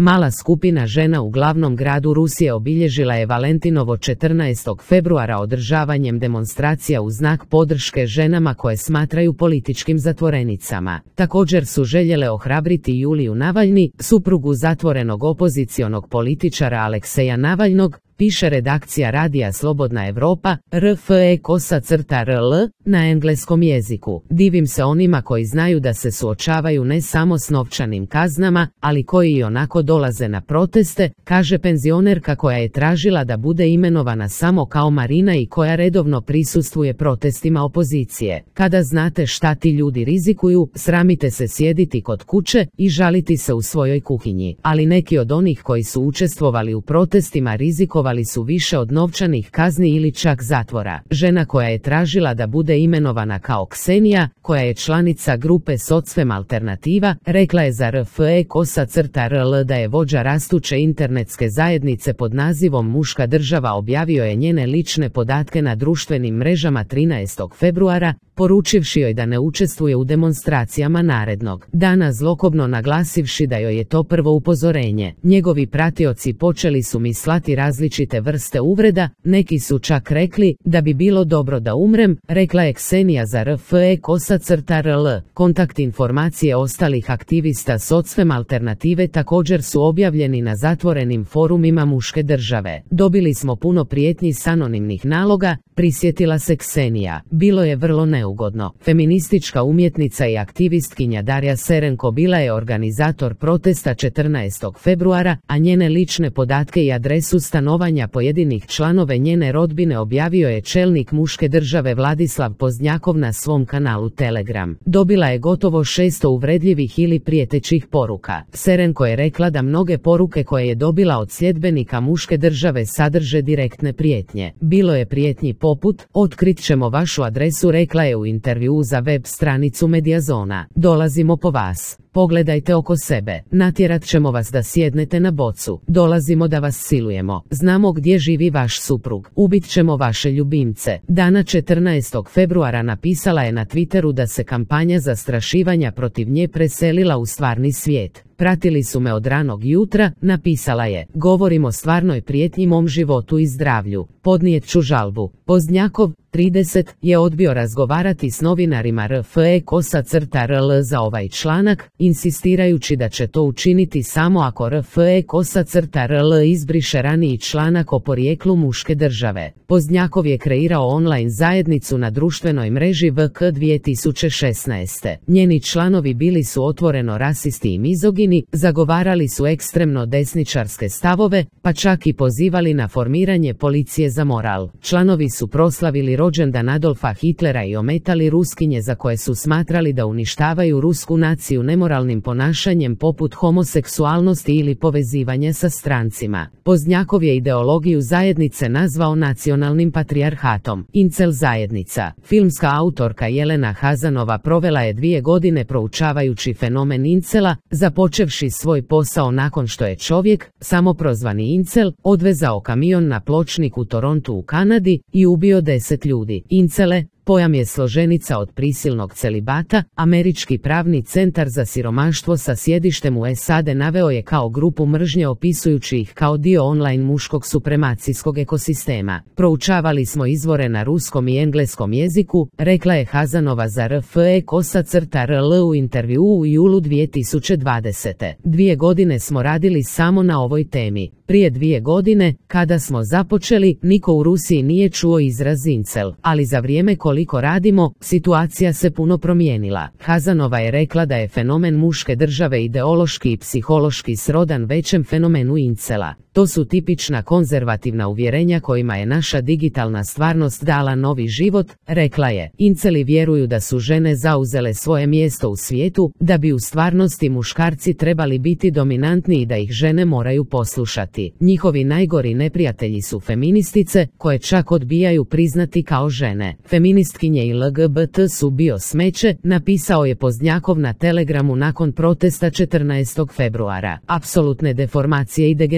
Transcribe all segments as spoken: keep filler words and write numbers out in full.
Mala skupina žena u glavnom gradu Rusije obilježila je Valentinovo četrnaestog februara održavanjem demonstracija u znak podrške ženama koje smatraju političkim zatvorenicama. Također su željele ohrabriti Juliju Navalni, suprugu zatvorenog opozicionog političara Alekseja Navalnog, piše redakcija radija Slobodna Evropa, R F E kosa crta R L, na engleskom jeziku. Divim se onima koji znaju da se suočavaju ne samo s novčanim kaznama, ali koji i onako dolaze na proteste, kaže penzionerka koja je tražila da bude imenovana samo kao Marina i koja redovno prisustvuje protestima opozicije. Kada znate šta ti ljudi rizikuju, sramite se sjediti kod kuće i žaliti se u svojoj kuhinji. Ali neki od onih koji su učestvovali u protestima rizikovali su više od novčanih kazni ili čak zatvora. Žena koja je tražila da bude imenovana kao Ksenija, koja je članica grupe Socfem Alternativa, rekla je za R F E kosa crta R L da je vođa rastuće internetske zajednice pod nazivom Muška država objavio je njene lične podatke na društvenim mrežama trinaestog februara, poručivši joj da ne učestvuje u demonstracijama narednog dana, zlokobno naglasivši da joj je to prvo upozorenje. Njegovi pratioci počeli su mi slati različite vrste uvreda, neki su čak rekli da bi bilo dobro da umrem, rekla je Ksenija za R F E kosa crta R L. Kontakt informacije ostalih aktivista Socfem Alternative također su objavljeni na zatvorenim forumima Muške države. Dobili smo puno prijetnji s anonimnih naloga, prisjetila se Ksenija. Bilo je vrlo neugodno. Feministička umjetnica i aktivistkinja Darja Serenko bila je organizator protesta četrnaestog februara, a njene lične podatke i adresu stanovanja pojedinih članove njene rodbine objavio je čelnik Muške države Vladislav Poznjakov na svom kanalu Telegram. Dobila je gotovo šesto uvredljivih ili prijetećih poruka. Serenko je rekla da mnoge poruke koje je dobila od sljedbenika Muške države sadrže direktne prijetnje. Bilo je prijetnji poput: otkrit ćemo vašu adresu, rekla je u intervjuu za web stranicu Mediazona. Dolazimo po vas. Pogledajte oko sebe. Natjerat ćemo vas da sjednete na bocu. Dolazimo da vas silujemo. Znamo gdje živi vaš suprug. Ubit ćemo vaše ljubimce. Dana četrnaestog februara napisala je na Twitteru da se kampanja zastrašivanja protiv nje preselila u stvarni svijet. Pratili su me od ranog jutra, napisala je. Govorim o stvarnoj prijetnji mom životu i zdravlju. Podnijet ću žalbu. Poznjakov, trideset, je odbio razgovarati s novinarima R F E kosa crta R L za ovaj članak, insistirajući da će to učiniti samo ako R F E kosa crta R L izbriše raniji članak o porijeklu Muške države. Poznjakov je kreirao online zajednicu na društvenoj mreži V K dvije tisuće šesnaeste. Njeni članovi bili su otvoreno rasisti i mizogini, zagovarali su ekstremno desničarske stavove, pa čak i pozivali na formiranje policije za moral. Članovi su proslavili rođendan Adolfa Hitlera i ometali Ruskinje za koje su smatrali da uništavaju rusku naciju nemoralnim ponašanjem poput homoseksualnosti ili povezivanja sa strancima. Poznjakov je ideologiju zajednice nazvao nacionalnim patrijarhatom. Incel zajednica. Filmska autorka Jelena Hazanova provela je dvije godine proučavajući fenomen incela, započevši svoj posao nakon što je čovjek, samoprozvani incel, odvezao kamion na pločnik u Torontu u Kanadi i ubio deset ljudi. Incele, pojam je složenica od prisilnog celibata. Američki pravni centar za siromaštvo sa sjedištem u S A D naveo je kao grupu mržnje opisujući ih kao dio online muškog supremacijskog ekosistema. Proučavali smo izvore na ruskom i engleskom jeziku, rekla je Hazanova za R F E kosa crta R L u intervjuu u julu dvije tisuće dvadesete. Dvije godine smo radili samo na ovoj temi. Prije dvije godine, kada smo započeli, niko u Rusiji nije čuo izraz incel, ali za vrijeme koliko radimo, situacija se puno promijenila. Hazanova je rekla da je fenomen Muške države ideološki i psihološki srodan većem fenomenu incela. To su tipična konzervativna uvjerenja kojima je naša digitalna stvarnost dala novi život, rekla je. Inceli vjeruju da su žene zauzele svoje mjesto u svijetu, da bi u stvarnosti muškarci trebali biti dominantni i da ih žene moraju poslušati. Njihovi najgori neprijatelji su feministice, koje čak odbijaju priznati kao žene. Feministkinje i L G B T su bio smeće, napisao je Poznjakov na Telegramu nakon protesta četrnaestog februara. Apsolutne deformacije i degeneracije.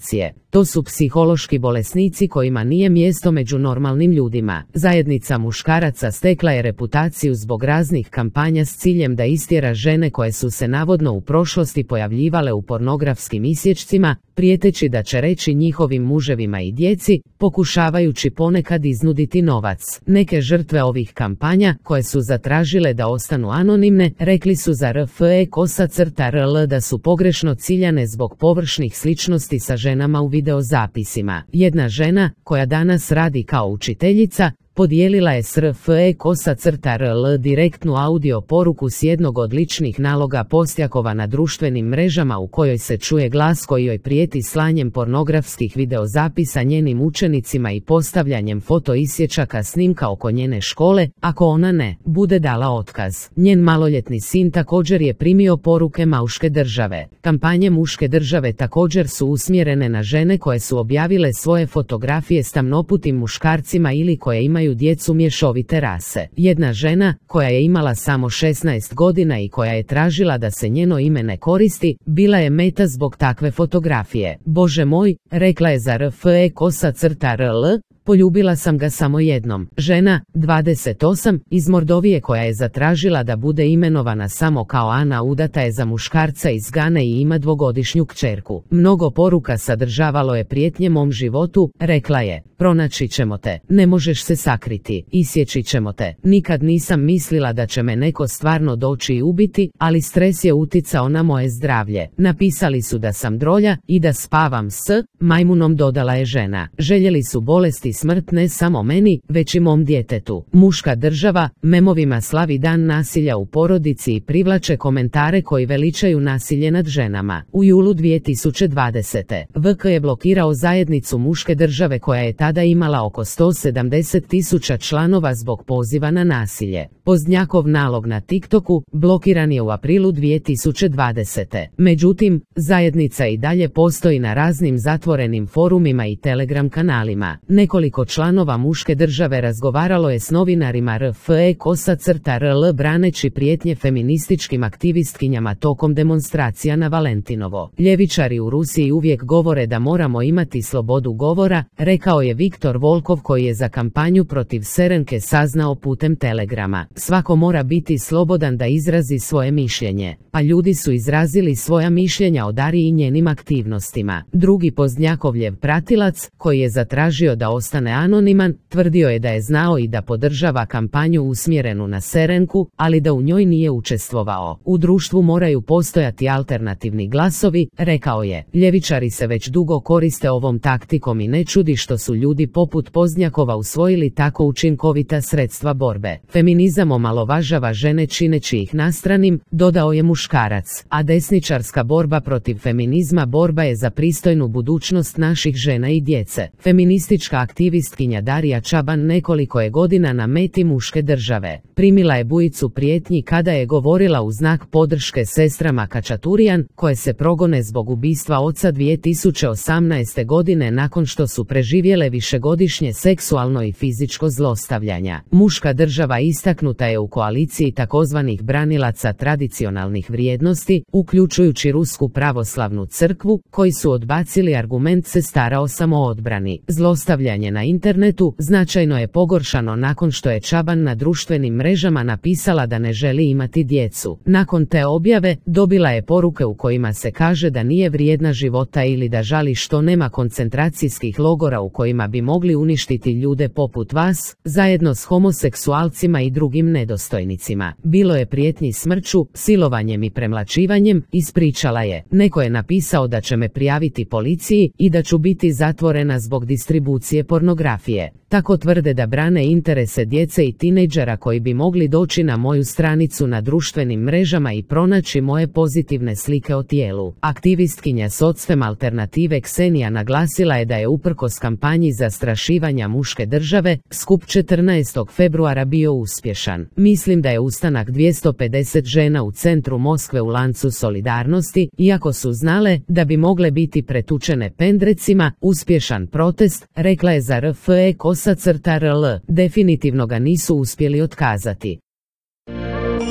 depresije. To su psihološki bolesnici kojima nije mjesto među normalnim ljudima. Zajednica muškaraca stekla je reputaciju zbog raznih kampanja s ciljem da istjera žene koje su se navodno u prošlosti pojavljivale u pornografskim isječcima, prijeteći da će reći njihovim muževima i djeci, pokušavajući ponekad iznuditi novac. Neke žrtve ovih kampanja, koje su zatražile da ostanu anonimne, rekli su za R F E kosa crta R L da su pogrešno ciljane zbog površnih sličnosti sa ženama u videozapisima. Jedna žena, koja danas radi kao učiteljica, podijelila je s R F E kosa crta R L direktnu audio poruku s jednog od ličnih naloga Postjakova na društvenim mrežama u kojoj se čuje glas koji joj prijeti slanjem pornografskih videozapisa njenim učenicima i postavljanjem foto isječaka snimka oko njene škole, ako ona ne bude dala otkaz. Njen maloljetni sin također je primio poruke Muške države. Kampanje Muške države također su usmjerene na žene koje su objavile svoje fotografije s tamnoputim muškarcima ili koje imaju djecu mješovite rase. Jedna žena, koja je imala samo šesnaest godina i koja je tražila da se njeno ime ne koristi, bila je meta zbog takve fotografije. Bože moj, rekla je za R F E kosa crta R L, poljubila sam ga samo jednom. Žena, dvadeset osam, iz Mordovije koja je zatražila da bude imenovana samo kao Ana udata je za muškarca iz Gane i ima dvogodišnju kćerku. Mnogo poruka sadržavalo je prijetnje mom životu, rekla je, pronaći ćemo te, ne možeš se sakriti, isjeći ćemo te. Nikad nisam mislila da će me neko stvarno doći i ubiti, ali stres je uticao na moje zdravlje. Napisali su da sam drolja i da spavam s majmunom, dodala je žena. Željeli su bolesti smrt ne samo meni, već i mom djetetu. Muška država memovima slavi dan nasilja u porodici i privlače komentare koji veličaju nasilje nad ženama. U julu dvije tisuće dvadesete. V K je blokirao zajednicu Muške države koja je tada imala oko sto sedamdeset tisuća članova zbog poziva na nasilje. Pozdnjakov nalog na TikToku blokiran je u aprilu dvije tisuće dvadesete. Međutim, zajednica i dalje postoji na raznim zatvorenim forumima i Telegram kanalima. Nekoliko članova Muške države razgovaralo je s novinarima R F E kosa crta R L braneći prijetnje feminističkim aktivistkinjama tokom demonstracija na Valentinovo. Ljevičari u Rusiji uvijek govore da moramo imati slobodu govora, rekao je Viktor Volkov koji je za kampanju protiv Serenke saznao putem Telegrama. Svako mora biti slobodan da izrazi svoje mišljenje. Pa ljudi su izrazili svoja mišljenja o Dariji i njenim aktivnostima. Drugi Pozdnjakovljev pratilac, koji je zatražio da ostane anoniman, tvrdio je da je znao i da podržava kampanju usmjerenu na Serenku, ali da u njoj nije učestvovao. U društvu moraju postojati alternativni glasovi, rekao je. Ljevičari se već dugo koriste ovom taktikom i ne čudi što su ljudi poput Pozdnjakova usvojili tako učinkovita sredstva borbe. Feminizam omalovažava žene čineći ih nastranim, dodao je muškarac, a desničarska borba protiv feminizma borba je za pristojnu budućnost naših žena i djece. Feministička aktivistkinja Darija Čaban nekoliko je godina na meti Muške države. Primila je bujicu prijetnji kada je govorila u znak podrške sestrama Kačaturijan, koje se progone zbog ubistva oca dvije tisuće osamnaeste godine nakon što su preživjele višegodišnje seksualno i fizičko zlostavljanja. Muška država istaknuta je u koaliciji takozvanih branilaca tradicionalnih vrijednosti, uključujući Rusku pravoslavnu crkvu, koji su odbacili argument sestara o samoodbrani. Zlostavljanje na internetu značajno je pogoršano nakon što je Čaban na društvenim mrežama napisala da ne želi imati djecu. Nakon te objave, dobila je poruke u kojima se kaže da nije vrijedna života ili da žali što nema koncentracijskih logora u kojima bi mogli uništiti ljude poput vas, zajedno s homoseksualcima i drugim nedostojnicima. Bilo je prijetnji smrću, silovanjem i premlačivanjem, ispričala je. Neko je napisao da će me prijaviti policiji i da ću biti zatvorena zbog distribucije pornografije. Tako tvrde da brane interese djece i tinejdžera koji bi mogli doći na moju stranicu na društvenim mrežama i pronaći moje pozitivne slike o tijelu. Aktivistkinja Socfem alternative Ksenija naglasila je da je uprkos kampanji zastrašivanja Muške države, skup četrnaestog februara bio uspješan. Mislim da je ustanak dvjesto pedeset žena u centru Moskve u lancu solidarnosti, iako su znale da bi mogle biti pretučene pendrecima, uspješan protest, rekla je za R F E kosa crta R L. Definitivno ga nisu uspjeli otkazati.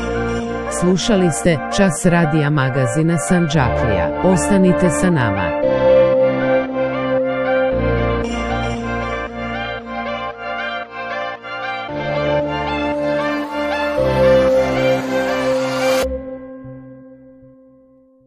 Slušali ste Čas radija magazina Sandžaklija. Ostanite sa nama.